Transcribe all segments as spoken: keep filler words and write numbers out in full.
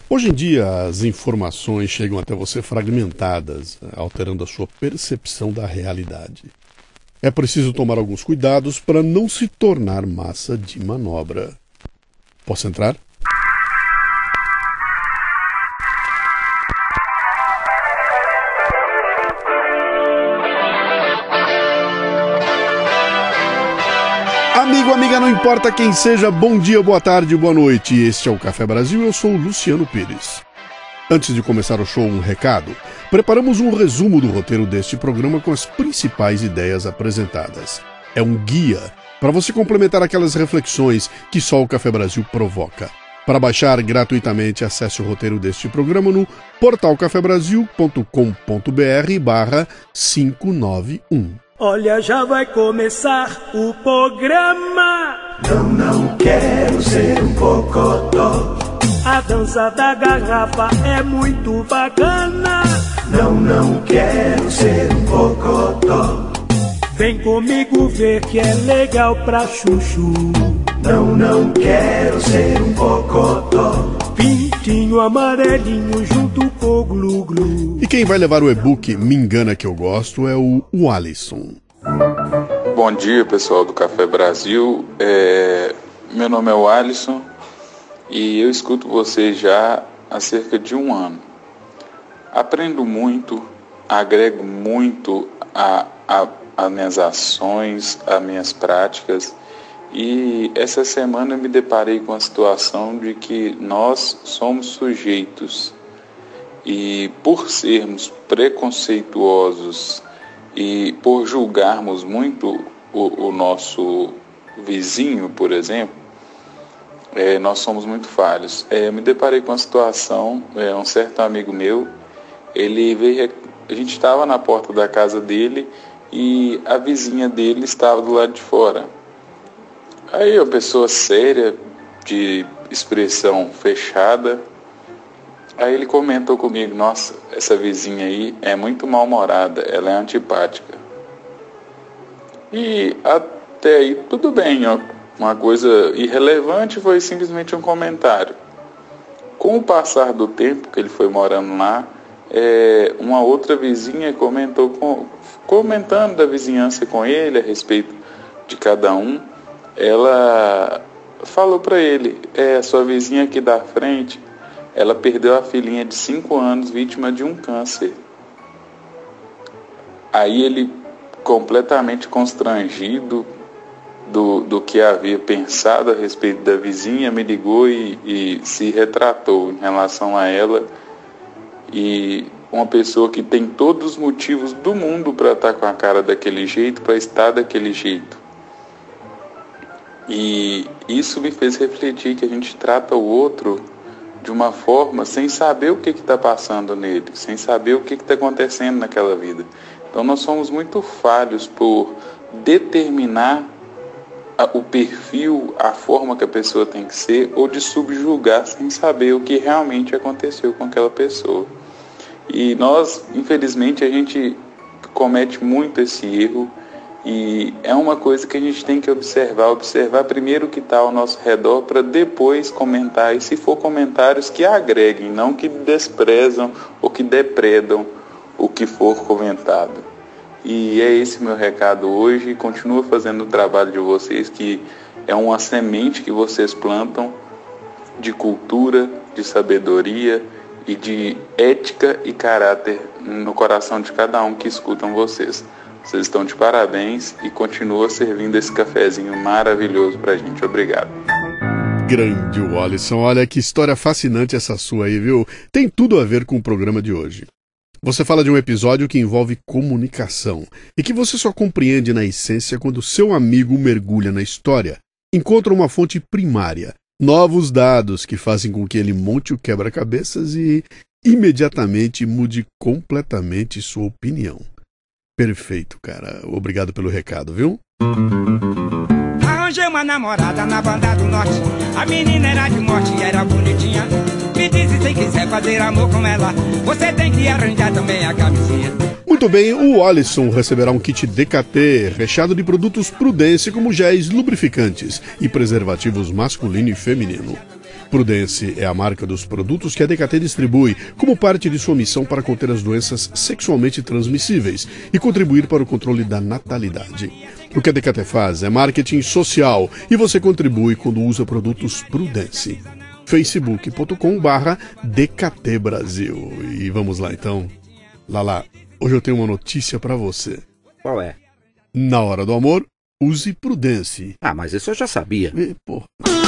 Hoje em dia, as informações chegam até você fragmentadas, alterando a sua percepção da realidade. É preciso tomar alguns cuidados para não se tornar massa de manobra. Posso entrar? Amigo, amiga, não importa quem seja, bom dia, boa tarde, boa noite. Este é o Café Brasil, eu sou o Luciano Pires. Antes de começar o show, um recado. Preparamos um resumo do roteiro deste programa com as principais ideias apresentadas. É um guia para você complementar aquelas reflexões que só o Café Brasil provoca. Para baixar gratuitamente, acesse o roteiro deste programa no portal cafebrasil ponto com ponto br barra quinhentos e noventa e um. Olha, já vai começar o programa. Não, não quero ser um bocodó. A dança da garrafa é muito bacana. Não, não quero ser um bocodó. Vem comigo ver que é legal pra chuchu. Não, não quero ser um bocodó. Pintinho amarelinho junto com o glu-glu. E quem vai levar o e-book Me Engana Que Eu Gosto é o, o Alisson. Bom dia, pessoal do Café Brasil. É... Meu nome é o Alisson e eu escuto vocês já há cerca de um ano. Aprendo muito, agrego muito a, a, a minhas ações, a minhas práticas. E essa semana eu me deparei com a situação de que nós somos sujeitos e por sermos preconceituosos e por julgarmos muito o, o nosso vizinho, por exemplo, é, nós somos muito falhos. É, eu me deparei com a situação, é, um certo amigo meu, ele veio, a gente estava na porta da casa dele e a vizinha dele estava do lado de fora. Aí a pessoa séria, de expressão fechada, aí ele comentou comigo: nossa, essa vizinha aí é muito mal-humorada, ela é antipática. E até aí tudo bem, ó, uma coisa irrelevante, foi simplesmente um comentário. Com o passar do tempo que ele foi morando lá, é, uma outra vizinha comentou com, comentando da vizinhança com ele, a respeito de cada um. Ela falou para ele: é, sua vizinha aqui da frente, ela perdeu a filhinha de cinco anos, vítima de um câncer. Aí ele, completamente constrangido do, do que havia pensado a respeito da vizinha, me ligou e, e se retratou em relação a ela. E uma pessoa que tem todos os motivos do mundo para estar com a cara daquele jeito, para estar daquele jeito. E isso me fez refletir que a gente trata o outro de uma forma sem saber o que está passando nele, sem saber o que está acontecendo naquela vida. Então nós somos muito falhos por determinar a, o perfil, a forma que a pessoa tem que ser, ou de subjugar sem saber o que realmente aconteceu com aquela pessoa. E nós, infelizmente, a gente comete muito esse erro. E é uma coisa que a gente tem que observar, observar primeiro o que está ao nosso redor para depois comentar. E se for comentários que agreguem, não que desprezam ou que depredam o que for comentado. E é esse meu recado hoje. Continua fazendo o trabalho de vocês, que é uma semente que vocês plantam de cultura, de sabedoria e de ética e caráter no coração de cada um que escutam vocês. Vocês estão de parabéns e continua servindo esse cafezinho maravilhoso pra gente. Obrigado. Grande Alisson, olha que história fascinante essa sua aí, viu? Tem tudo a ver com o programa de hoje. Você fala de um episódio que envolve comunicação e que você só compreende na essência quando seu amigo mergulha na história, encontra uma fonte primária, novos dados que fazem com que ele monte o quebra-cabeças e imediatamente mude completamente sua opinião. Perfeito, cara. Obrigado pelo recado, viu? Arranjei uma namorada na banda do norte. A menina era de morte e era bonitinha. Me diz se quiser fazer amor com ela, você tem que arranjar também a camisinha. Muito bem, o Alisson receberá um kit D K T recheado de produtos Prudence como géis lubrificantes e preservativos masculino e feminino. Prudence é a marca dos produtos que a D K T distribui como parte de sua missão para conter as doenças sexualmente transmissíveis e contribuir para o controle da natalidade. O que a D K T faz é marketing social e você contribui quando usa produtos Prudence. facebook ponto com barra D K T Brasil. E vamos lá então. Lala, hoje eu tenho uma notícia para você. Qual é? Na hora do amor, use Prudence. Ah, mas isso eu já sabia. E, porra.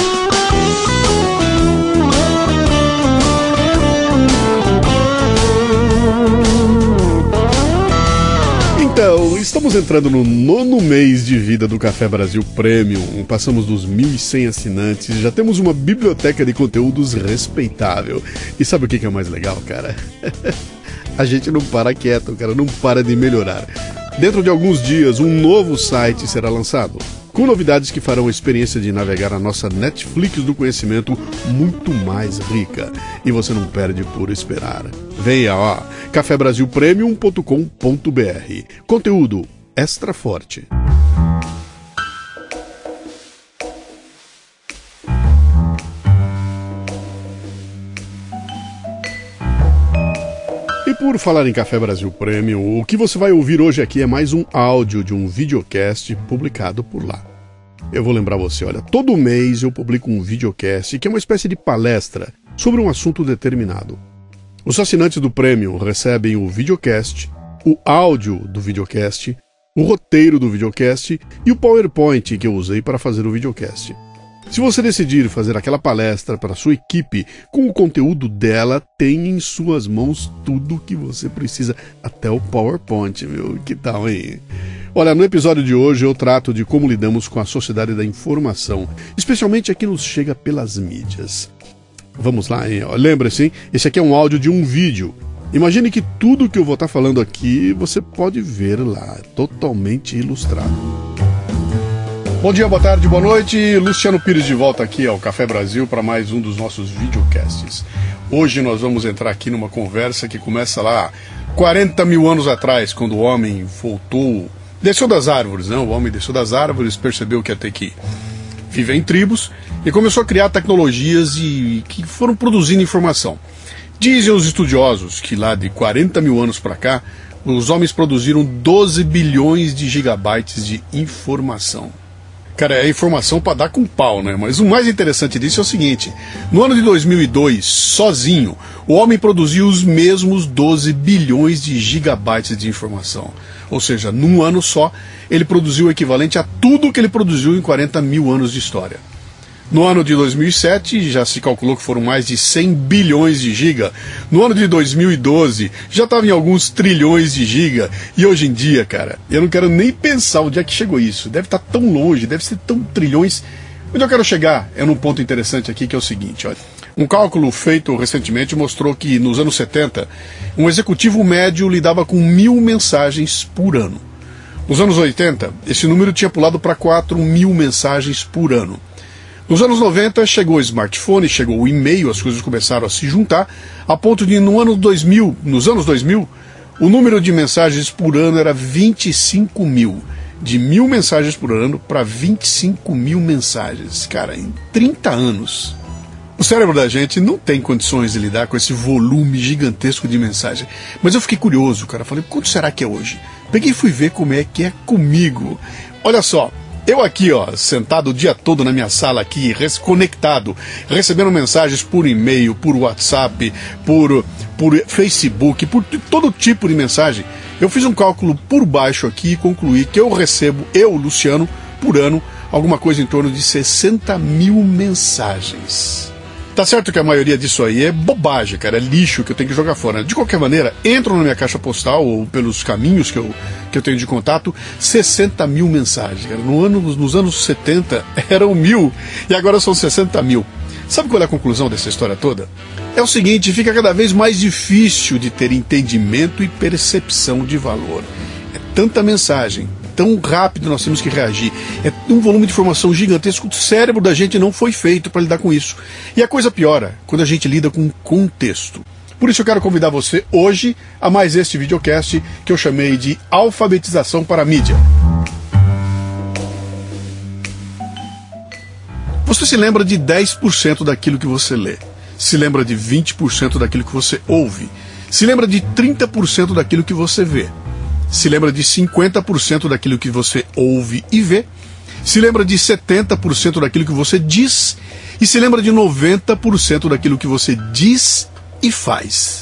Então, estamos entrando no nono mês de vida do Café Brasil Premium. Passamos dos mil e cem assinantes e já temos uma biblioteca de conteúdos respeitável. E sabe o que é mais legal, cara? A gente não para quieto, cara, não para de melhorar. Dentro de alguns dias, um novo site será lançado, com novidades que farão a experiência de navegar a nossa Netflix do conhecimento muito mais rica. E você não perde por esperar. Venha, ó, café brasil premium ponto com ponto b r. Conteúdo extra forte. E por falar em Café Brasil Premium, o que você vai ouvir hoje aqui é mais um áudio de um videocast publicado por lá. Eu vou lembrar você, olha, todo mês eu publico um videocast que é uma espécie de palestra sobre um assunto determinado. Os assinantes do Premium recebem o videocast, o áudio do videocast, o roteiro do videocast e o PowerPoint que eu usei para fazer o videocast. Se você decidir fazer aquela palestra para sua equipe com o conteúdo dela, tem em suas mãos tudo o que você precisa, até o PowerPoint, meu. Que tal, hein? Olha, no episódio de hoje eu trato de como lidamos com a sociedade da informação, especialmente a que nos chega pelas mídias. Vamos lá, hein? Lembre-se, hein? Esse aqui é um áudio de um vídeo. Imagine que tudo que eu vou estar falando aqui você pode ver lá, totalmente ilustrado. Bom dia, boa tarde, boa noite. Luciano Pires de volta aqui ao Café Brasil para mais um dos nossos videocasts. Hoje nós vamos entrar aqui numa conversa que começa lá quarenta mil anos atrás, quando o homem voltou, desceu das árvores, né? O homem desceu das árvores, percebeu que ia ter que viver em tribos e começou a criar tecnologias e, que foram produzindo informação. Dizem os estudiosos que lá de quarenta mil anos para cá, os homens produziram doze bilhões de gigabytes de informação. Cara, é informação para dar com pau, né? Mas o mais interessante disso é o seguinte: no ano de dois mil e dois, sozinho, o homem produziu os mesmos doze bilhões de gigabytes de informação. Ou seja, num ano só, ele produziu o equivalente a tudo que ele produziu em quarenta mil anos de história. No ano de dois mil e sete, já se calculou que foram mais de cem bilhões de giga. No ano de dois mil e doze, já estava em alguns trilhões de giga. E hoje em dia, cara, eu não quero nem pensar onde é que chegou isso. Deve estar tão longe, deve ser tão trilhões. Onde eu quero chegar é num ponto interessante aqui, que é o seguinte, olha. Um cálculo feito recentemente mostrou que, nos anos setenta, um executivo médio lidava com mil mensagens por ano. Nos anos oitenta, esse número tinha pulado para quatro mil mensagens por ano. Nos anos noventa, chegou o smartphone, chegou o e-mail, as coisas começaram a se juntar, a ponto de, no ano dois mil, nos anos dois mil, o número de mensagens por ano era vinte e cinco mil. De mil mensagens por ano para vinte e cinco mil mensagens. Cara, em trinta anos. O cérebro da gente não tem condições de lidar com esse volume gigantesco de mensagem. Mas eu fiquei curioso, cara. Falei, quanto será que é hoje? Peguei e fui ver como é que é comigo. Olha só. Eu aqui, ó, sentado o dia todo na minha sala aqui, desconectado, recebendo mensagens por e-mail, por WhatsApp, por, por Facebook, por todo tipo de mensagem. Eu fiz um cálculo por baixo aqui e concluí que eu recebo, eu, Luciano, por ano, alguma coisa em torno de sessenta mil mensagens. Tá certo que a maioria disso aí é bobagem, cara, é lixo que eu tenho que jogar fora. De qualquer maneira, entram na minha caixa postal ou pelos caminhos que eu, que eu tenho de contato, sessenta mil mensagens. Cara. No ano, nos anos setenta eram mil e agora são sessenta mil. Sabe qual é a conclusão dessa história toda? É o seguinte, fica cada vez mais difícil de ter entendimento e percepção de valor. É tanta mensagem, tão rápido nós temos que reagir. É um volume de informação gigantesco. O cérebro da gente não foi feito para lidar com isso. E a coisa piora quando a gente lida com contexto. Por isso eu quero convidar você hoje a mais este videocast que eu chamei de Alfabetização para a Mídia. Você se lembra de dez por cento daquilo que você lê, se lembra de vinte por cento daquilo que você ouve, se lembra de trinta por cento daquilo que você vê, se lembra de cinquenta por cento daquilo que você ouve e vê, se lembra de setenta por cento daquilo que você diz e se lembra de noventa por cento daquilo que você diz e faz.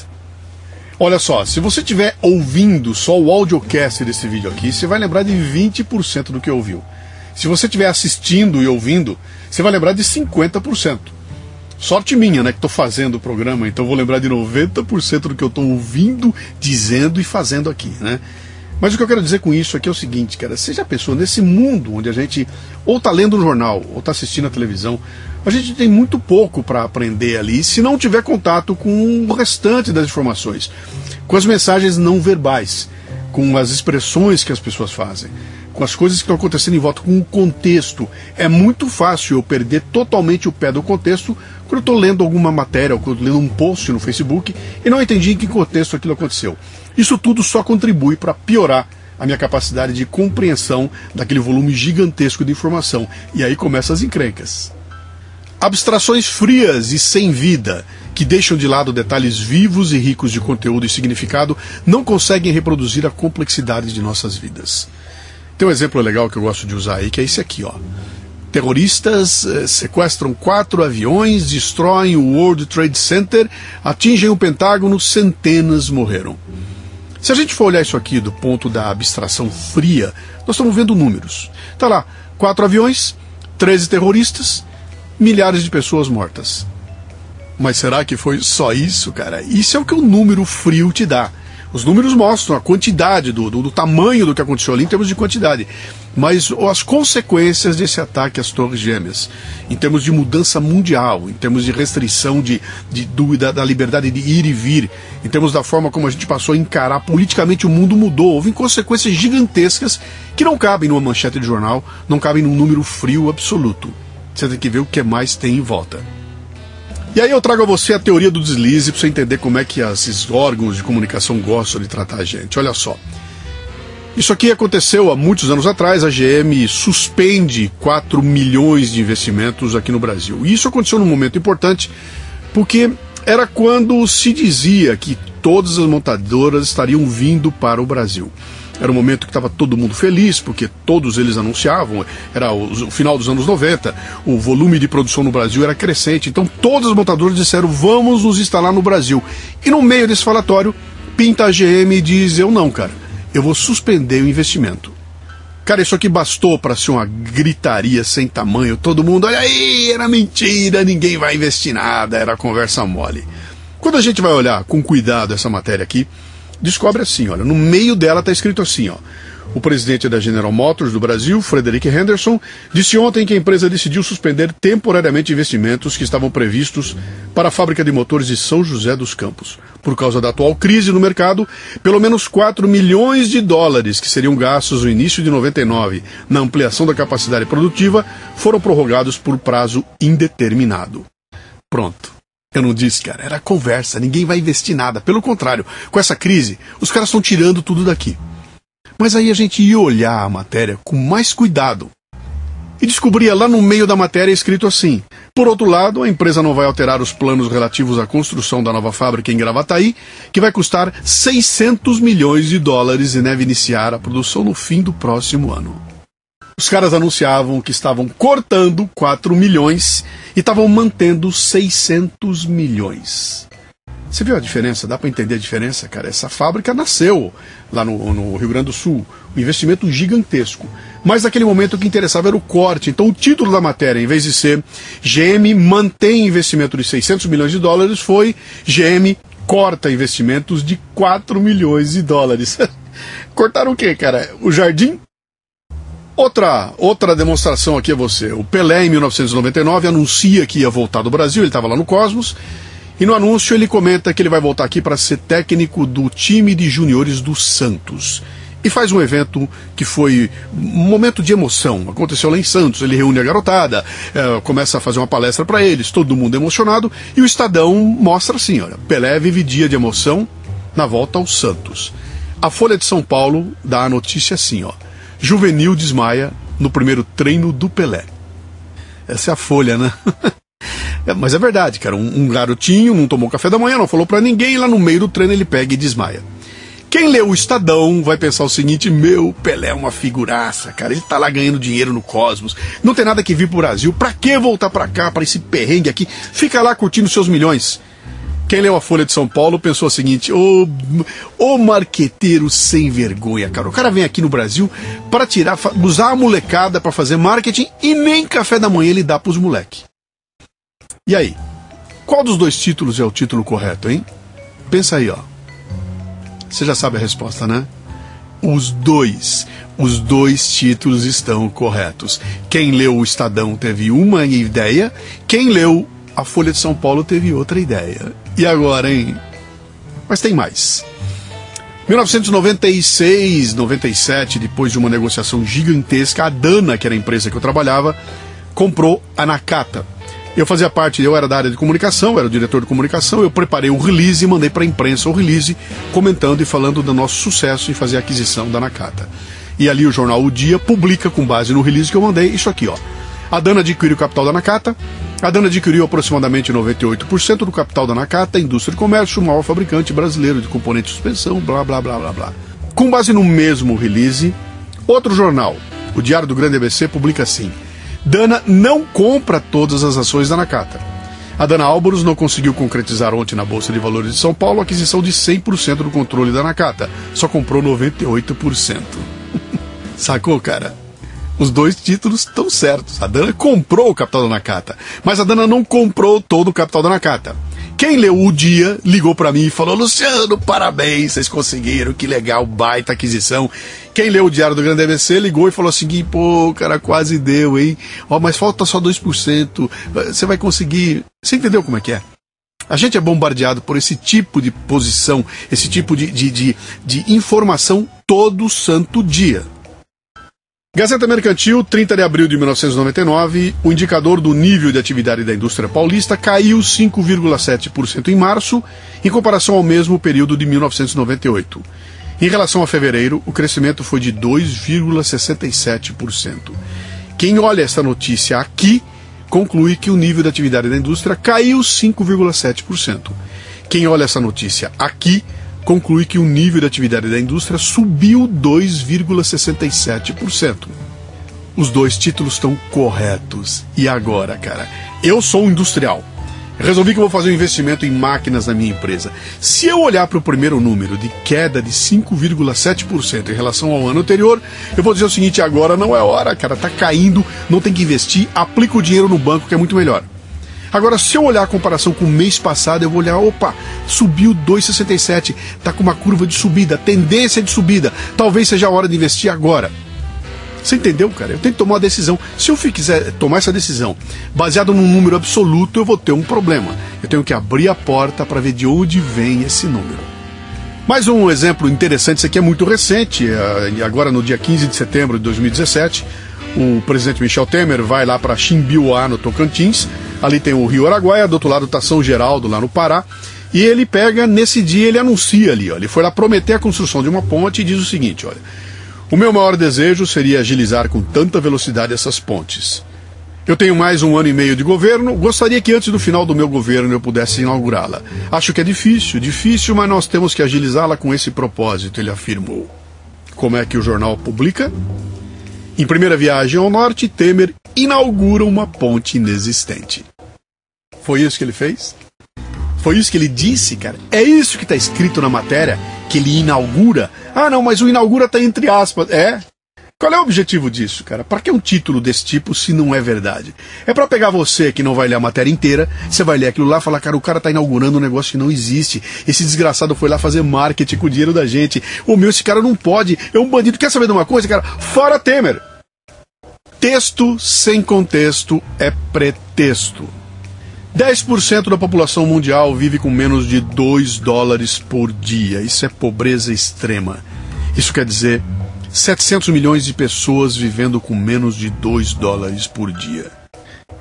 Olha só, se você estiver ouvindo só o audiocast desse vídeo aqui, você vai lembrar de vinte por cento do que ouviu. Se você estiver assistindo e ouvindo, você vai lembrar de cinquenta por cento. Sorte minha, né, que estou fazendo o programa, então eu vou lembrar de noventa por cento do que eu estou ouvindo, dizendo e fazendo aqui, né? Mas o que eu quero dizer com isso aqui é o seguinte, cara, você já pensou nesse mundo onde a gente ou está lendo um jornal, ou está assistindo a televisão, a gente tem muito pouco para aprender ali se não tiver contato com o restante das informações, com as mensagens não verbais, com as expressões que as pessoas fazem, com as coisas que estão acontecendo em volta, com o contexto. É muito fácil eu perder totalmente o pé do contexto quando eu estou lendo alguma matéria, ou quando eu estou lendo um post no Facebook e não entendi em que contexto aquilo aconteceu. Isso tudo só contribui para piorar a minha capacidade de compreensão daquele volume gigantesco de informação. E aí começam as encrencas. Abstrações frias e sem vida, que deixam de lado detalhes vivos e ricos de conteúdo e significado, não conseguem reproduzir a complexidade de nossas vidas. Tem um exemplo legal que eu gosto de usar aí, que é esse aqui, ó. Terroristas eh, sequestram quatro aviões, destroem o World Trade Center, atingem o Pentágono, centenas morreram. Se a gente for olhar isso aqui do ponto da abstração fria, nós estamos vendo números. Tá lá, quatro aviões, treze terroristas, milhares de pessoas mortas. Mas será que foi só isso, cara? Isso é o que o número frio te dá. Os números mostram a quantidade, do, do, do tamanho do que aconteceu ali em termos de quantidade. Mas as consequências desse ataque às Torres Gêmeas, em termos de mudança mundial, em termos de restrição de, de, do, da, da liberdade de ir e vir, em termos da forma como a gente passou a encarar politicamente o mundo mudou. Houve consequências gigantescas que não cabem numa manchete de jornal, não cabem num número frio absoluto. Você tem que ver o que mais tem em volta. E aí eu trago a você a teoria do deslize para você entender como é que esses órgãos de comunicação gostam de tratar a gente. Olha só. Isso aqui aconteceu há muitos anos atrás. A G M suspende quatro milhões de investimentos aqui no Brasil. E isso aconteceu num momento importante porque era quando se dizia que todas as montadoras estariam vindo para o Brasil. Era um momento que estava todo mundo feliz, porque todos eles anunciavam, era o final dos anos noventa, o volume de produção no Brasil era crescente, então todas as montadoras disseram, vamos nos instalar no Brasil. E no meio desse falatório, pinta a G M e diz, eu não, cara, eu vou suspender o investimento. Cara, isso aqui bastou para ser uma gritaria sem tamanho, todo mundo, olha aí, era mentira, ninguém vai investir nada, era conversa mole. Quando a gente vai olhar com cuidado essa matéria aqui, descobre assim, olha, no meio dela está escrito assim, ó. O presidente da General Motors do Brasil, Frederick Henderson, disse ontem que a empresa decidiu suspender temporariamente investimentos que estavam previstos para a fábrica de motores de São José dos Campos. Por causa da atual crise no mercado, pelo menos quatro milhões de dólares que seriam gastos no início de noventa e nove na ampliação da capacidade produtiva foram prorrogados por prazo indeterminado. Pronto. Eu não disse, cara, era conversa, ninguém vai investir nada. Pelo contrário, com essa crise, os caras estão tirando tudo daqui. Mas aí a gente ia olhar a matéria com mais cuidado e descobria lá no meio da matéria escrito assim: por outro lado, a empresa não vai alterar os planos relativos à construção da nova fábrica em Gravataí, que vai custar seiscentos milhões de dólares e deve iniciar a produção no fim do próximo ano. Os caras anunciavam que estavam cortando quatro milhões e estavam mantendo seiscentos milhões. Você viu a diferença? Dá para entender a diferença, cara? Essa fábrica nasceu lá no, no Rio Grande do Sul, um investimento gigantesco. Mas naquele momento o que interessava era o corte. Então o título da matéria, em vez de ser G M mantém investimento de seiscentos milhões de dólares, foi G M corta investimentos de quatro milhões de dólares. Cortaram o quê, cara? O jardim? Outra, outra demonstração aqui é você. O Pelé, em mil novecentos e noventa e nove, anuncia que ia voltar do Brasil, ele estava lá no Cosmos, e no anúncio ele comenta que ele vai voltar aqui para ser técnico do time de juniores do Santos. E faz um evento que foi um momento de emoção. Aconteceu lá em Santos, ele reúne a garotada, é, começa a fazer uma palestra para eles, todo mundo emocionado, e o Estadão mostra assim, olha, Pelé vive dia de emoção na volta ao Santos. A Folha de São Paulo dá a notícia assim, ó. Juvenil desmaia no primeiro treino do Pelé. Essa é a Folha, né? É, mas é verdade, cara. Um, um garotinho não tomou café da manhã, não falou pra ninguém, e lá no meio do treino ele pega e desmaia. Quem leu o Estadão vai pensar o seguinte: meu, Pelé é uma figuraça, cara. Ele tá lá ganhando dinheiro no Cosmos. Não tem nada que vir pro Brasil. Pra que voltar pra cá, pra esse perrengue aqui? Fica lá curtindo seus milhões. Quem leu a Folha de São Paulo pensou o seguinte: ô, ô marqueteiro sem vergonha, cara. O cara vem aqui no Brasil para tirar, usar a molecada para fazer marketing e nem café da manhã ele dá pros moleque. E aí? Qual dos dois títulos é o título correto, hein? Pensa aí, ó. Você já sabe a resposta, né? Os dois. Os dois títulos estão corretos. Quem leu o Estadão teve uma ideia, quem leu a Folha de São Paulo teve outra ideia. E agora, hein? Mas tem mais. mil novecentos e noventa e seis, noventa e sete, depois de uma negociação gigantesca, a Dana, que era a empresa que eu trabalhava, comprou a Nakata. Eu fazia parte, eu era da área de comunicação, eu era o diretor de comunicação, eu preparei um release e mandei para a imprensa o release, comentando e falando do nosso sucesso em fazer a aquisição da Nakata. E ali o jornal O Dia publica, com base no release que eu mandei, isso aqui, ó. A Dana adquiriu o capital da Nakata. A Dana adquiriu aproximadamente noventa e oito por cento do capital da Nakata, indústria de comércio, o maior fabricante brasileiro de componentes de suspensão, blá, blá, blá, blá, blá. Com base no mesmo release, outro jornal, o Diário do Grande A B C, publica assim: Dana não compra todas as ações da Nakata. A Dana Alboros não conseguiu concretizar ontem na Bolsa de Valores de São Paulo a aquisição de cem por cento do controle da Nakata. Só comprou noventa e oito por cento. Sacou, cara? Os dois títulos estão certos. A Dana comprou o capital da Nakata, mas a Dana não comprou todo o capital da Nakata. Quem leu O Dia ligou para mim e falou: Luciano, parabéns, vocês conseguiram, que legal, baita aquisição. Quem leu o Diário do Grande A B C ligou e falou assim: pô, cara, quase deu, hein? Ó, mas falta só dois por cento, você vai conseguir. Você entendeu como é que é? A gente é bombardeado por esse tipo de posição, esse tipo de, de, de, de informação todo santo dia. Gazeta Mercantil, trinta de abril de mil novecentos e noventa e nove, o indicador do nível de atividade da indústria paulista caiu cinco vírgula sete por cento em março, em comparação ao mesmo período de mil novecentos e noventa e oito. Em relação a fevereiro, o crescimento foi de dois vírgula sessenta e sete por cento. Quem olha essa notícia aqui, conclui que o nível de atividade da indústria caiu cinco vírgula sete por cento. Quem olha essa notícia aqui, conclui que o nível de atividade da indústria subiu dois vírgula sessenta e sete por cento. Os dois títulos estão corretos. E agora, cara? Eu sou um industrial. Resolvi que eu vou fazer um investimento em máquinas na minha empresa. Se eu olhar para o primeiro número de queda de cinco vírgula sete por cento em relação ao ano anterior, eu vou dizer o seguinte: agora não é hora, cara, tá caindo, não tem que investir, aplica o dinheiro no banco que é muito melhor. Agora, se eu olhar a comparação com o mês passado, eu vou olhar, opa, subiu dois vírgula sessenta e sete, está com uma curva de subida, tendência de subida, talvez seja a hora de investir agora. Você entendeu, cara? Eu tenho que tomar uma decisão. Se eu quiser tomar essa decisão baseada num número absoluto, eu vou ter um problema. Eu tenho que abrir a porta para ver de onde vem esse número. Mais um exemplo interessante, isso aqui é muito recente, agora no dia quinze de setembro de dois mil e dezessete, o presidente Michel Temer vai lá para Chimbiuá, no Tocantins. Ali tem o Rio Araguaia, do outro lado está São Geraldo, lá no Pará. E ele pega, nesse dia, ele anuncia ali, ó, ele foi lá prometer a construção de uma ponte e diz o seguinte: olha, o meu maior desejo seria agilizar com tanta velocidade essas pontes. Eu tenho mais um ano e meio de governo, gostaria que antes do final do meu governo eu pudesse inaugurá-la. Acho que é difícil, difícil, mas nós temos que agilizá-la com esse propósito, ele afirmou. Como é que o jornal publica? Em primeira viagem ao norte, Temer inaugura uma ponte inexistente. Foi isso que ele fez? Foi isso que ele disse, cara? É isso que está escrito na matéria? Que ele inaugura? Ah, não, mas o inaugura está entre aspas. É? Qual é o objetivo disso, cara? Para que um título desse tipo se não é verdade? É para pegar você que não vai ler a matéria inteira, você vai ler aquilo lá e falar: cara, o cara tá inaugurando um negócio que não existe. Esse desgraçado foi lá fazer marketing com o dinheiro da gente. O meu, esse cara não pode. É um bandido. Quer saber de uma coisa, cara? Fora Temer. Texto sem contexto é pretexto. dez por cento da população mundial vive com menos de dois dólares por dia. Isso é pobreza extrema. Isso quer dizer setecentos milhões de pessoas vivendo com menos de dois dólares por dia.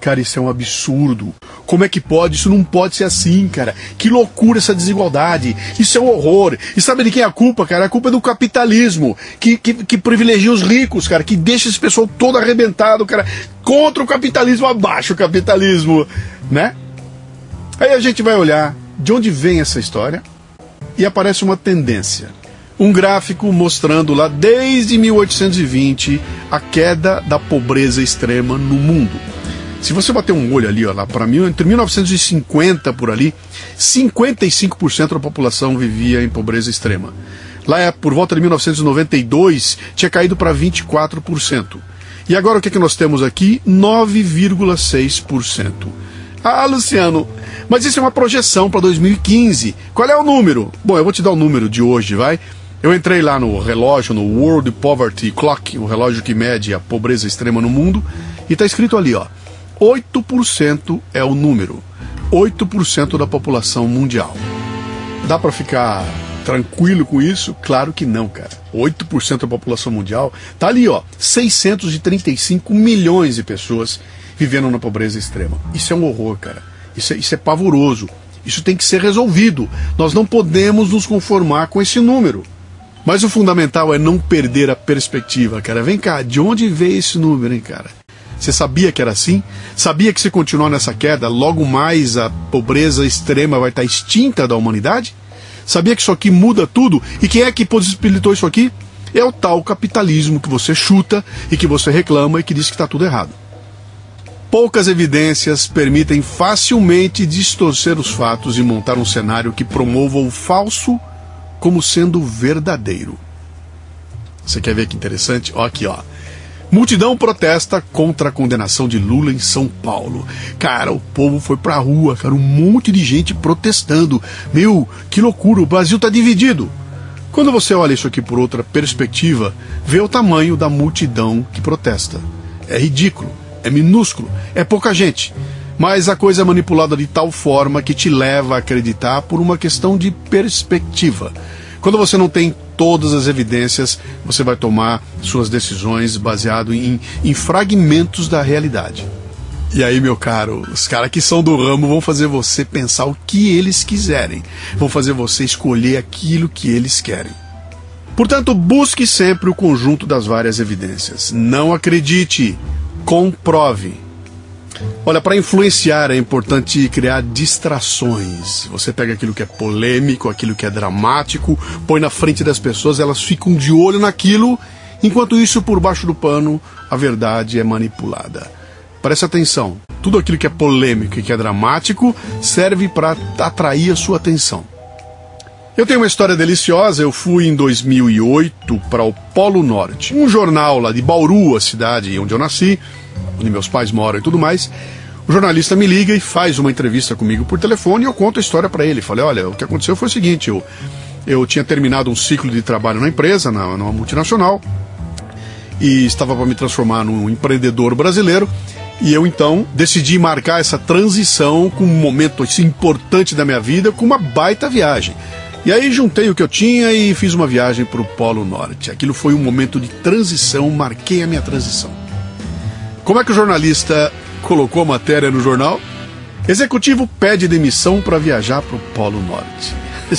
Cara, isso é um absurdo. Como é que pode? Isso não pode ser assim, cara. Que loucura essa desigualdade. Isso é um horror. E sabe de quem é a culpa, cara? A culpa é do capitalismo, que, que, que privilegia os ricos, cara, que deixa esse pessoal todo arrebentado, cara, contra o capitalismo, abaixo o capitalismo, né? Aí a gente vai olhar de onde vem essa história e aparece uma tendência. Um gráfico mostrando lá desde mil oitocentos e vinte a queda da pobreza extrema no mundo. Se você bater um olho ali, ó, lá para mim, entre mil novecentos e cinquenta por ali, cinquenta e cinco por cento da população vivia em pobreza extrema. Lá por volta de mil novecentos e noventa e dois tinha caído para vinte e quatro por cento. E agora o que, é que nós temos aqui? nove vírgula seis por cento. Ah, Luciano, mas isso é uma projeção para dois mil e quinze. Qual é o número? Bom, eu vou te dar o número de hoje, vai? Eu entrei lá no relógio, no World Poverty Clock, o relógio que mede a pobreza extrema no mundo, e está escrito ali, ó, oito por cento é o número. oito por cento da população mundial. Dá para ficar tranquilo com isso? Claro que não, cara. oito por cento da população mundial tá ali, ó, seiscentos e trinta e cinco milhões de pessoas vivendo na pobreza extrema. Isso é um horror, cara. Isso é, isso é pavoroso. Isso tem que ser resolvido. Nós não podemos nos conformar com esse número. Mas o fundamental é não perder a perspectiva, cara. Vem cá, de onde veio esse número, hein, cara? Você sabia que era assim? Sabia que se continuar nessa queda, logo mais a pobreza extrema vai estar extinta da humanidade? Sabia que isso aqui muda tudo? E quem é que possibilitou isso aqui? É o tal capitalismo que você chuta e que você reclama e que diz que está tudo errado. Poucas evidências permitem facilmente distorcer os fatos e montar um cenário que promova o falso como sendo verdadeiro. Você quer ver que interessante? Ó, aqui, ó. Multidão protesta contra a condenação de Lula em São Paulo. Cara, o povo foi pra rua, cara, um monte de gente protestando. Meu, que loucura, o Brasil tá dividido. Quando você olha isso aqui por outra perspectiva, vê o tamanho da multidão que protesta. É ridículo, é minúsculo, é pouca gente. Mas a coisa é manipulada de tal forma que te leva a acreditar por uma questão de perspectiva. Quando você não tem todas as evidências, você vai tomar suas decisões baseado em, em fragmentos da realidade. E aí, meu caro, os caras que são do ramo vão fazer você pensar o que eles quiserem. Vão fazer você escolher aquilo que eles querem. Portanto, busque sempre o conjunto das várias evidências. Não acredite, comprove. Olha, para influenciar é importante criar distrações. Você pega aquilo que é polêmico, aquilo que é dramático, põe na frente das pessoas, elas ficam de olho naquilo, enquanto isso, por baixo do pano, a verdade é manipulada. Preste atenção, tudo aquilo que é polêmico e que é dramático serve para atrair a sua atenção. Eu tenho uma história deliciosa. Eu fui em dois mil e oito para o Polo Norte, um jornal lá de Bauru, a cidade onde eu nasci, onde meus pais moram e tudo mais. O jornalista me liga e faz uma entrevista comigo por telefone e eu conto a história para ele. Falei, olha, o que aconteceu foi o seguinte, eu, eu tinha terminado um ciclo de trabalho na empresa, na, numa multinacional, e estava para me transformar num empreendedor brasileiro, e eu então decidi marcar essa transição com um momento assim, importante da minha vida, com uma baita viagem. E aí juntei o que eu tinha e fiz uma viagem para o Polo Norte. Aquilo foi um momento de transição, marquei a minha transição. Como é que o jornalista colocou a matéria no jornal? Executivo pede demissão para viajar para o Polo Norte.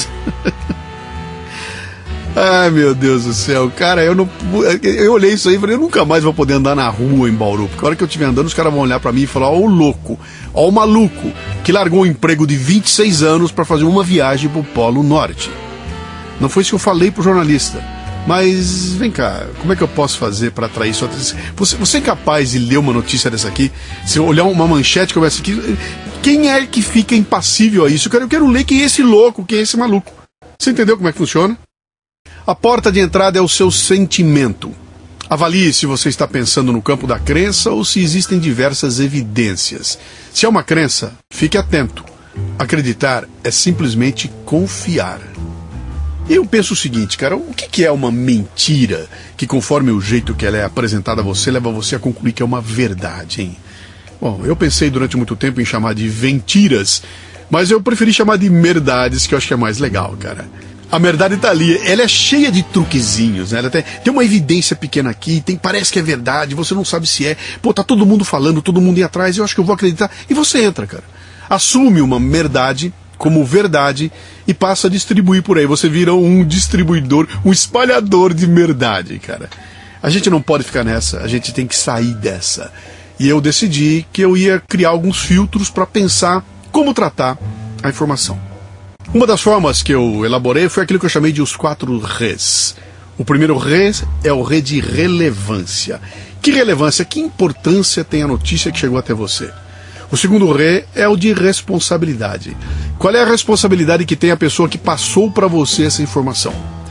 Ai, meu Deus do céu, cara, eu não. Eu olhei isso aí e falei, eu nunca mais vou poder andar na rua em Bauru. Porque a hora que eu estiver andando, os caras vão olhar para mim e falar, ó, o louco, ó, o maluco, que largou um emprego de vinte e seis anos para fazer uma viagem para o Polo Norte. Não foi isso que eu falei pro jornalista. Mas, vem cá, como é que eu posso fazer para atrair sua atenção? Você, você é capaz de ler uma notícia dessa aqui? Se eu olhar uma manchete como essa aqui, quem é que fica impassível a isso? Eu quero, eu quero ler quem é esse louco, quem é esse maluco. Você entendeu como é que funciona? A porta de entrada é o seu sentimento. Avalie se você está pensando no campo da crença ou se existem diversas evidências. Se é uma crença, fique atento. Acreditar é simplesmente confiar. Eu penso o seguinte, cara, o que é uma mentira que, conforme o jeito que ela é apresentada a você, leva você a concluir que é uma verdade, hein? Bom, eu pensei durante muito tempo em chamar de mentiras, mas eu preferi chamar de verdades, que eu acho que é mais legal, cara. A verdade tá ali, ela é cheia de truquezinhos, né? Ela tem, tem uma evidência pequena aqui, tem, parece que é verdade, você não sabe se é. Pô, tá todo mundo falando, todo mundo indo atrás, eu acho que eu vou acreditar. E você entra, cara. Assume uma verdade como verdade e passa a distribuir por aí. Você vira um distribuidor, um espalhador de verdade, cara. A gente não pode ficar nessa, a gente tem que sair dessa. E eu decidi que eu ia criar alguns filtros para pensar como tratar a informação. Uma das formas que eu elaborei foi aquilo que eu chamei de os quatro R's. O primeiro R é o R de relevância. Que relevância, que importância tem a notícia que chegou até você? O segundo R é o de responsabilidade. Qual é a responsabilidade que tem a pessoa que passou para você essa informação?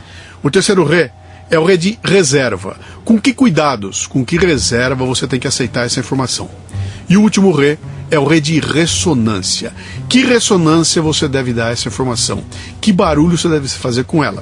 O terceiro R é o R de reserva. Com que cuidados, com que reserva você tem que aceitar essa informação? E o último R é o R de ressonância. Que ressonância você deve dar a essa informação? Que barulho você deve fazer com ela?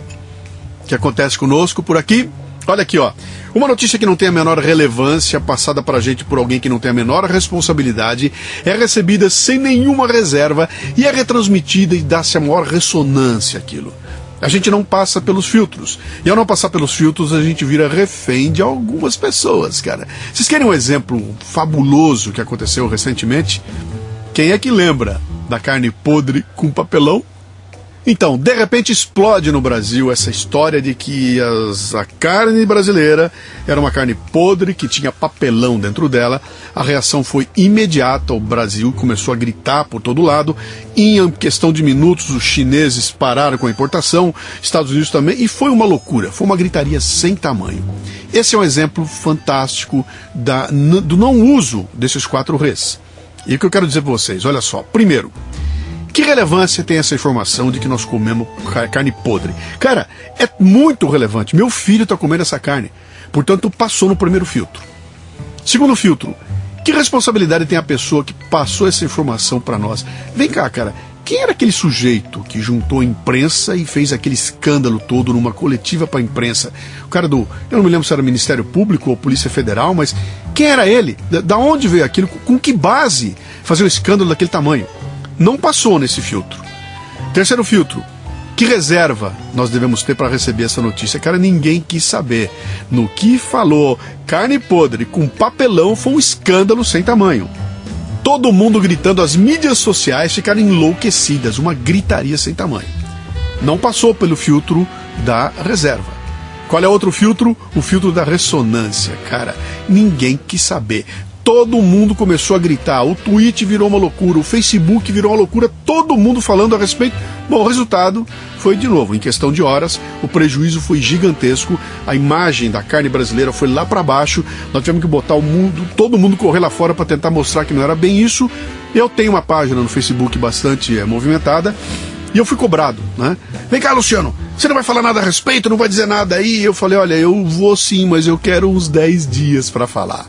O que acontece conosco por aqui? Olha aqui, ó. Uma notícia que não tem a menor relevância, passada pra gente por alguém que não tem a menor responsabilidade, é recebida sem nenhuma reserva e é retransmitida e dá-se a maior ressonância àquilo. A gente não passa pelos filtros. E ao não passar pelos filtros, a gente vira refém de algumas pessoas, cara. Vocês querem um exemplo fabuloso que aconteceu recentemente? Quem é que lembra da carne podre com papelão? Então, de repente explode no Brasil essa história de que as, a carne brasileira era uma carne podre, que tinha papelão dentro dela. A reação foi imediata, o Brasil começou a gritar por todo lado. Em questão de minutos, os chineses pararam com a importação, Estados Unidos também, e foi uma loucura, foi uma gritaria sem tamanho. Esse é um exemplo fantástico da, do não uso desses quatro R's. E o que eu quero dizer para vocês, olha só, primeiro, que relevância tem essa informação de que nós comemos carne podre? Cara, é muito relevante. Meu filho está comendo essa carne. Portanto, passou no primeiro filtro. Segundo filtro, que responsabilidade tem a pessoa que passou essa informação para nós? Vem cá, cara. Quem era aquele sujeito que juntou a imprensa e fez aquele escândalo todo numa coletiva para a imprensa? O cara do... Eu não me lembro se era Ministério Público ou Polícia Federal, mas quem era ele? Da, da onde veio aquilo? Com que base fazer um escândalo daquele tamanho? Não passou nesse filtro. Terceiro filtro, que reserva nós devemos ter para receber essa notícia? Cara, ninguém quis saber. No que falou carne podre com papelão foi um escândalo sem tamanho. Todo mundo gritando, as mídias sociais ficaram enlouquecidas, uma gritaria sem tamanho. Não passou pelo filtro da reserva. Qual é outro filtro? O filtro da ressonância. Cara, ninguém quis saber. Todo mundo começou a gritar, o tweet virou uma loucura, o Facebook virou uma loucura, todo mundo falando a respeito. Bom, o resultado foi, de novo, em questão de horas, o prejuízo foi gigantesco, a imagem da carne brasileira foi lá para baixo, nós tivemos que botar o mundo, todo mundo correr lá fora para tentar mostrar que não era bem isso. Eu tenho uma página no Facebook bastante é, movimentada, e eu fui cobrado, né? Vem cá, Luciano, você não vai falar nada a respeito, não vai dizer nada aí? Eu falei, olha, eu vou sim, mas eu quero uns dez dias para falar.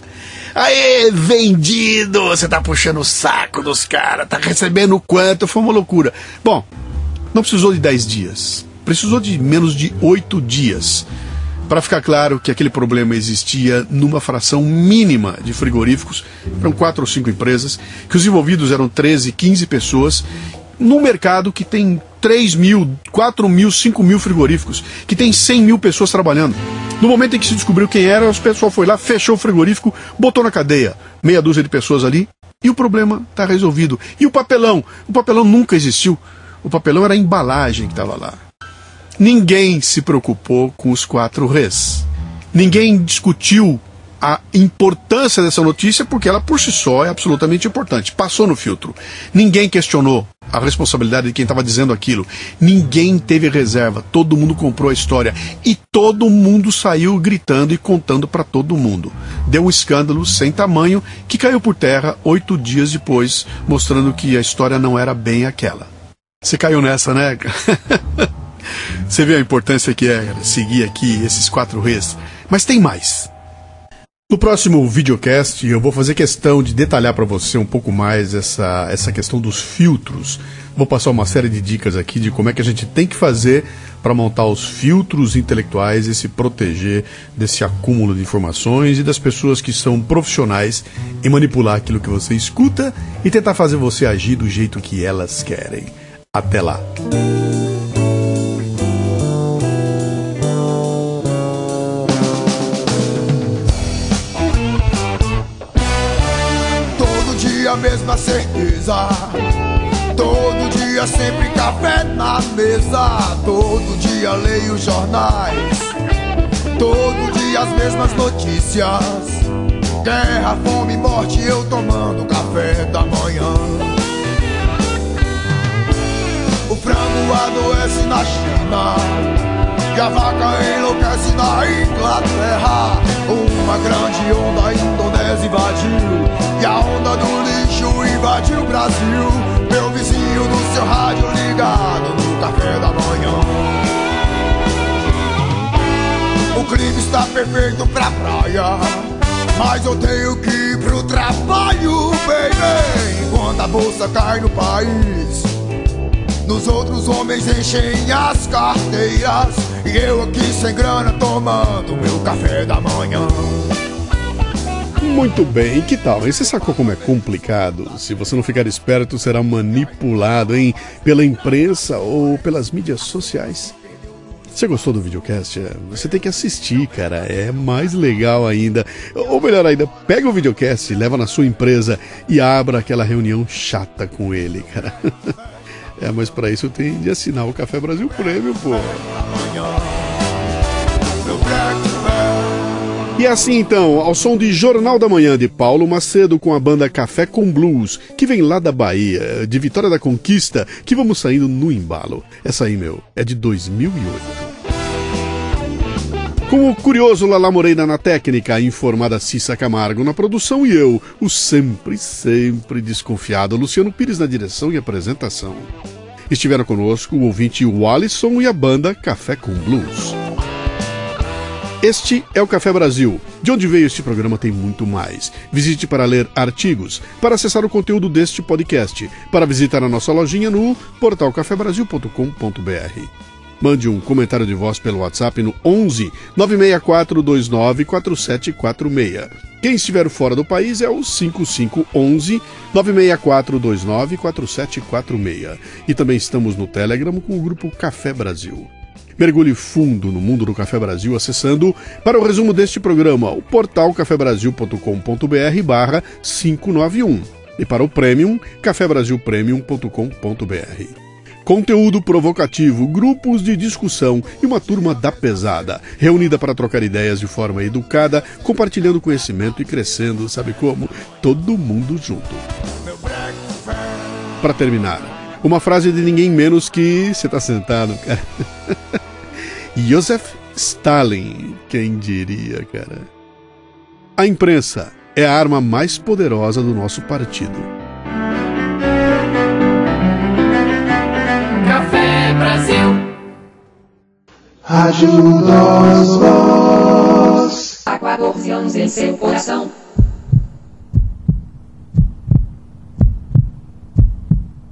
Aê, vendido, você tá puxando o saco dos caras, tá recebendo quanto? Foi uma loucura. Bom, não precisou de dez dias, precisou de menos de oito dias para ficar claro que aquele problema existia numa fração mínima de frigoríficos, eram quatro ou cinco empresas, que os envolvidos eram treze, quinze pessoas, num mercado que tem três mil, quatro mil, cinco mil frigoríficos, que tem cem mil pessoas trabalhando. No momento em que se descobriu quem era, o pessoal foi lá, fechou o frigorífico, botou na cadeia meia dúzia de pessoas ali, e o problema está resolvido. E o papelão? O papelão nunca existiu. O papelão era a embalagem que estava lá. Ninguém se preocupou com os quatro R's. Ninguém discutiu a importância dessa notícia, porque ela por si só é absolutamente importante. Passou no filtro. Ninguém questionou a responsabilidade de quem estava dizendo aquilo. Ninguém teve reserva. Todo mundo comprou a história. E todo mundo saiu gritando e contando para todo mundo. Deu um escândalo sem tamanho que caiu por terra oito dias depois, mostrando que a história não era bem aquela. Você caiu nessa, né? Você vê a importância que é seguir aqui esses quatro R's. Mas tem mais. No próximo videocast eu vou fazer questão de detalhar para você um pouco mais essa, essa questão dos filtros. Vou passar uma série de dicas aqui de como é que a gente tem que fazer para montar os filtros intelectuais e se proteger desse acúmulo de informações e das pessoas que são profissionais em manipular aquilo que você escuta e tentar fazer você agir do jeito que elas querem. Até lá! a mesma certeza. Todo dia sempre café na mesa. Todo dia leio jornais. Todo dia as mesmas notícias. Guerra, fome, morte, eu tomando café da manhã. O frango adoece na China e a vaca enlouquece na Inglaterra. Uma grande onda a Indonésia invadiu e a onda do lixo invadiu o Brasil. Meu vizinho no seu rádio ligado no café da manhã. O clima está perfeito pra praia, mas eu tenho que ir pro trabalho, baby. Enquanto a bolsa cai no país, nos outros homens enchem as carteiras, e eu aqui sem grana tomando meu café da manhã. Muito bem, que tal? E você sacou como é complicado? Se você não ficar esperto, será manipulado, hein? Pela imprensa ou pelas mídias sociais. Você gostou do videocast? Você tem que assistir, cara, é mais legal ainda. Ou melhor ainda, pega o videocast, leva na sua empresa e abra aquela reunião chata com ele, cara. É, mas para isso tem de assinar o Café Brasil Premium, pô. E assim então, ao som de Jornal da Manhã de Paulo Macedo com a banda Café com Blues, que vem lá da Bahia, de Vitória da Conquista, que vamos saindo no embalo. Essa aí, meu, é de dois mil e oito. Com o curioso Lala Moreira na técnica, a informada Cissa Camargo na produção e eu, o sempre, sempre desconfiado Luciano Pires na direção e apresentação. Estiveram conosco o ouvinte Walisson e a banda Café com Blues. Este é o Café Brasil. De onde veio este programa tem muito mais. Visite para ler artigos, para acessar o conteúdo deste podcast, para visitar a nossa lojinha no portal café brasil ponto com ponto b r. Mande um comentário de voz pelo WhatsApp no onze nove seis quatro dois nove quatro sete quatro seis. Quem estiver fora do país é o cinco cinco um um nove seis quatro dois nove quatro sete quatro seis. E também estamos no Telegram com o grupo Café Brasil. Mergulhe fundo no mundo do Café Brasil acessando, para o resumo deste programa, o portal café brasil ponto com ponto b r barra quinhentos e noventa e um e para o Premium, café brasil premium ponto com ponto b r. Conteúdo provocativo, grupos de discussão e uma turma da pesada, reunida para trocar ideias de forma educada, compartilhando conhecimento e crescendo, sabe como? Todo mundo junto. Para terminar, uma frase de ninguém menos que... Você tá sentado, cara? Joseph Stalin, quem diria, cara? A imprensa é a arma mais poderosa do nosso partido. Café Brasil. Rádio Nós Voz. Há quatorze anos em seu coração.